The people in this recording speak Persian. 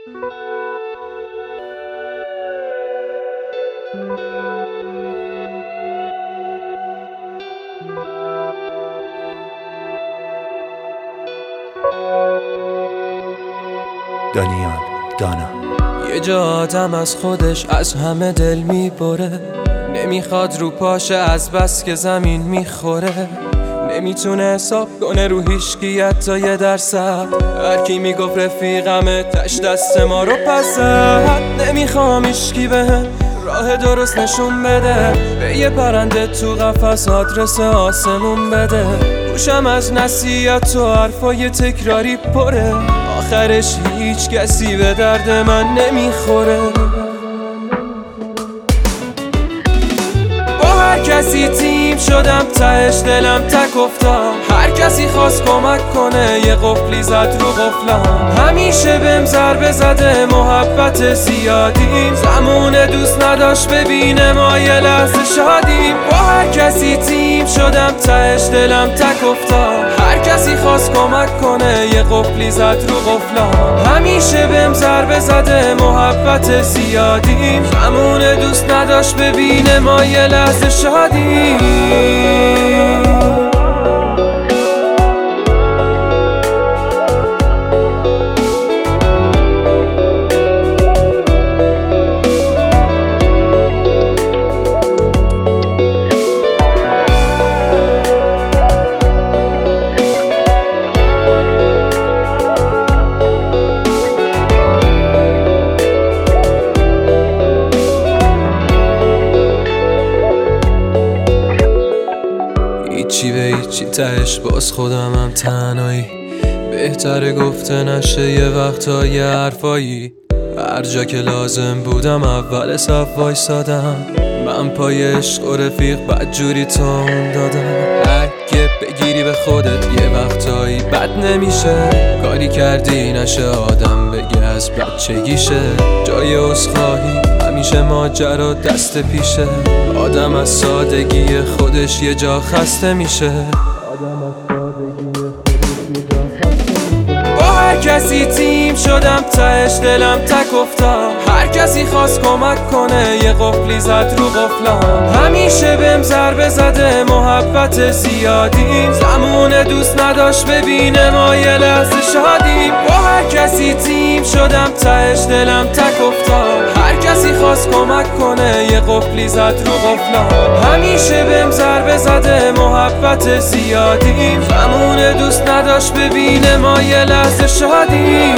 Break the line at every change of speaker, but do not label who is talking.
دانیال دانا.
یه جا آدم از خودش از همه دل میبره، نمیخواد رو پاشه از بس که زمین میخوره، نمیتونه حساب کنه رو هیچکی حتی 1%. هرکی میگفت رفیقمه تش دست ما رو پس زد. نمیخوام هیچکی بهم راه درست نشون بده، به یه پرنده تو قفس آدرس آسمون بده. گوشم از نصیحت و حرفای تکراری پره، آخرش هیچ کسی به درد من نمیخوره. با هر کسی تیم شدم تهش دلم تک افتاد، هر کسی خواست کمک کنه یه قفلی زد رو قفلم. همیشه بهم ضربه زده محبت زیادیم، زمونه دوست نداشت ببینه ما یه لحظه شادیم. با هر کسی تیم شدم تهش دلم تک افتاد، هر کسی خواست کمک کنه یه قفلی زد رو قفلم. همیشه بهم ضربه زده محبت زیادیم، زمونه دوست نداشت ببینه ما یه لحظه شادیم. هیچی به هیچی تهش باز خودمم تنهایی، بهتره گفته نشه یه وقتا یه حرفایی. هر جا که لازم بودم اول صف وایسادم، من پای عشق و رفیق بدجوری تون دادم. اگه بگیری به خودت یه وقتایی بد نمیشه، کاری کردی نشه آدم بگه از بچگیشه. جای عذرخواهی همیشه ماجرا دست پیشه، آدم از سادگی خودش یه جا خسته میشه. با هر کسی تیم شدم تهش دلم تک افتاد، هر کسی خواست کمک کنه یه قفلی زد رو قفلم. همیشه بهم ضربه زده محبت زیادیم، زمونه دوست نداشت ببینه ما یه لحظه شادیم. با هر کسی تیم شدم تهش دلم تک افتاد، هر کسی خواست کمک کنه یه قفلی زد رو قفلم. همیشه بهم ضربه زده محبت زیادیم، زمونه دوست نداشت ببینه ما یه لحظه شادیم.